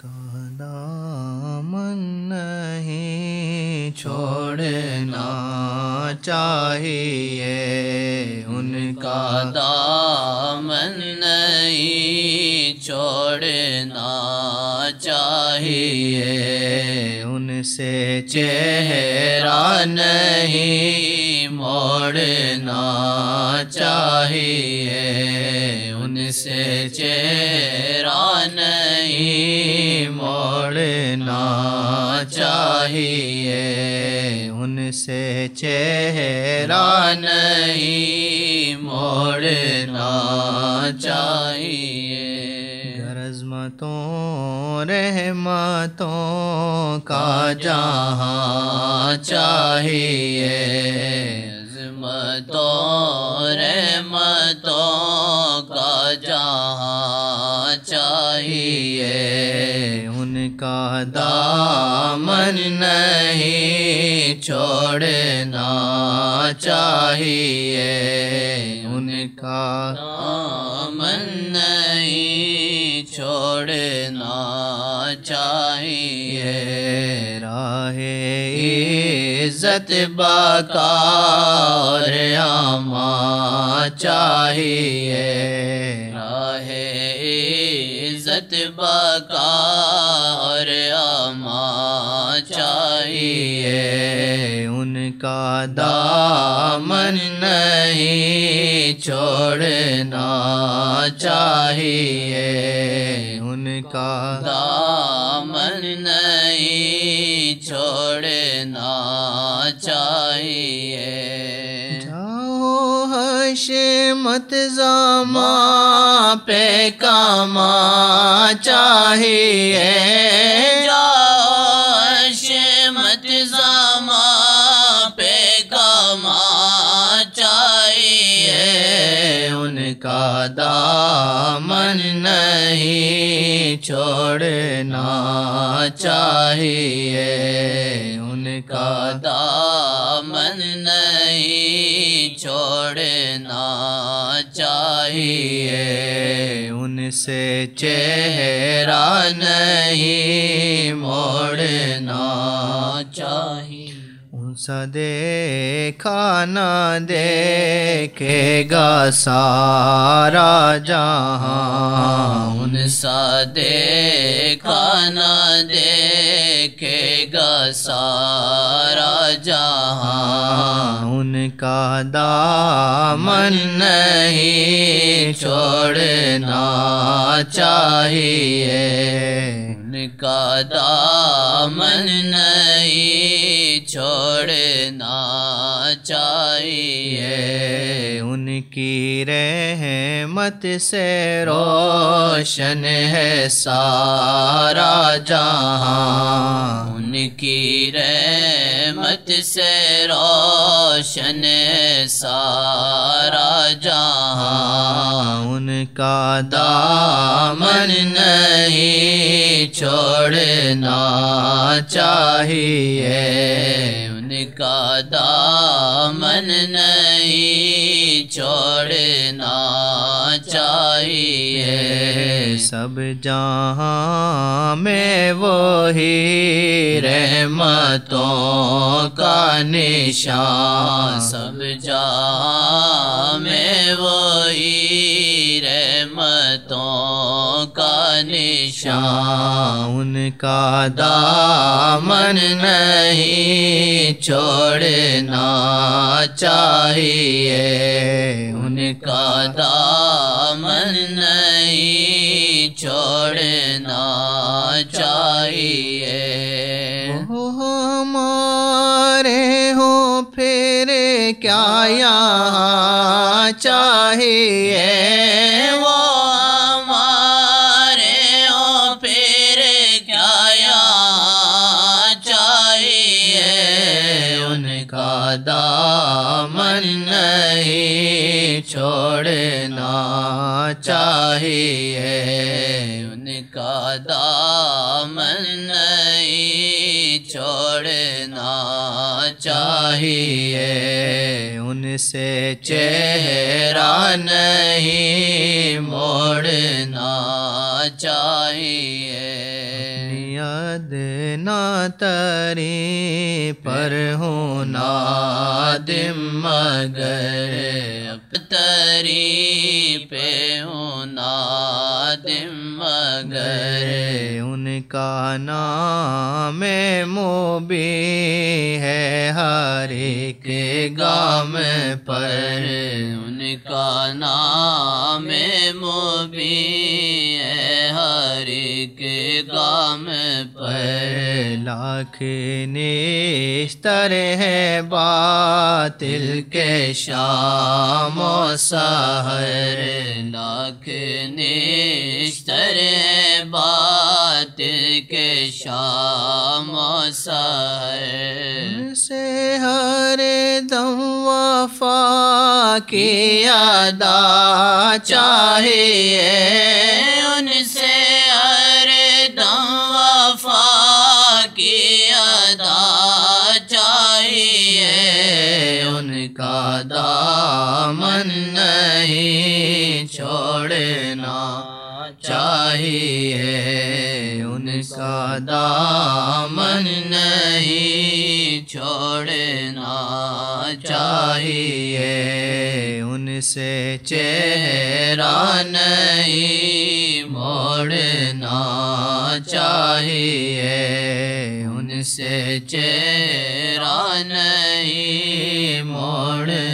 کا دامن نہیں چھوڑنا چاہیے، ان کا دامن نہیں چھوڑنا چاہیے، ان سے چہرہ نہیں موڑنا چاہیے، ان سے چہرہ نہیں موڑنا چاہیے، ان سے چہرہ نہیں موڑنا چاہیے۔ عظمتوں رحمتوں کا جہاں چاہیے، عظمتوں رحمتوں کا جہاں چاہیے، ان کا دامن نہیں چھوڑنا چاہیے، ان کا دامن نہیں چھوڑنا چاہیے، راہ عزت بقا اور امان چاہیے، راہ عزت بقا اور امان چاہیے، ان کا دامن نہیں چھوڑنا چاہیے، ان کا دامن نہیں چھوڑنا چاہیے، جاؤ حشمت زماں پہ کما چاہیے، جاؤ حشمت زماں پہ کما چاہیے، ان کا دامن نہیں چھوڑنا چاہیے، ان کا دامن نہیں چھوڑنا چاہیے، ان سے چہرہ نہیں موڑنا چاہیے، ان سا دیکھا نہ دیکھے گا سارا جہاں، ان سا دیکھا نہ دیکھے گا سارا جہاں، ان کا دامن نہیں چھوڑنا چاہیے، ان کا دامن نہیں چھوڑنا چاہیے، ان کی رحمت سے روشن ہے سارا جہاں، ان کی رحمت سے روشن ہے سارا جہاں، ان کا دامن نہیں چھوڑنا چاہیے، ان کا دامن نہیں چھوڑنا چاہیے، سب جہاں میں وہی رحمتوں کا نشان، سب جہاں میں وہی رحمتوں کا نشان، ان کا دامن نہیں چھوڑنا چاہیے، ان کا دامن نہیں چھوڑنا چاہیے، وہ ہمارے ہوں پھر کیا یہاں چاہیے، وہ ہمارے ہوں پھر کیا یہاں چاہیے، ان کا دامن نہیں چھوڑنا چاہیے، ان کا دامن نہیں چھوڑنا چاہیے، ان سے چہرہ نہیں موڑنا چاہیے۔ ادنا تری پر ہوں نادم مگر تری پہ ہوں نادم مگر ان کا نام مبین ہے ہر ایک گام پر ان کا نام مبین ہے ہر ایک گام پر لاکھ نیستر ہے باطل کے شام و سحر لاکھ نیستر ہے باطل کے شام و سحر سے ہر دم وفا کی ادا چاہیے ان سے ہر دم وفا کی ادا چاہیے ان کا دامن نہیں چھوڑنا چاہیے ان کا دامن نہیں چھوڑنا چاہیے ان سے چہرہ نہیں موڑنا چاہیے ان سے چہرہ نہیں موڑنا